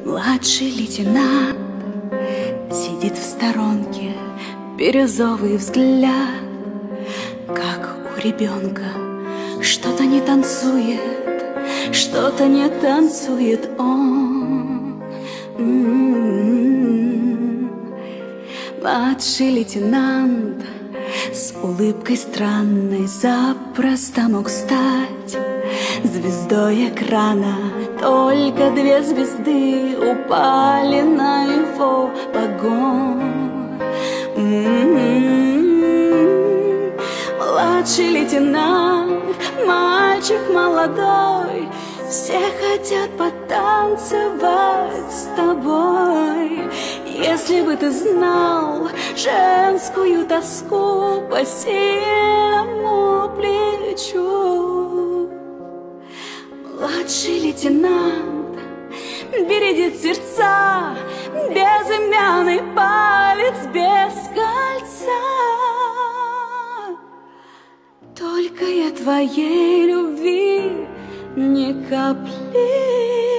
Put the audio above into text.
Младший лейтенант сидит в сторонке, бирюзовый взгляд, как у ребенка. Что-то не танцует, что-то не танцует он. Младший лейтенант с улыбкой странной запросто мог стать звездой экрана. Только 2 звезды упали на его погон. Младший лейтенант, мальчик молодой, все хотят потанцевать с тобой. Если бы ты знал женскую тоску по сильному плечу. Младший лейтенант бередит сердца, безымянный палец без кольца. Только я твоей любви ни капли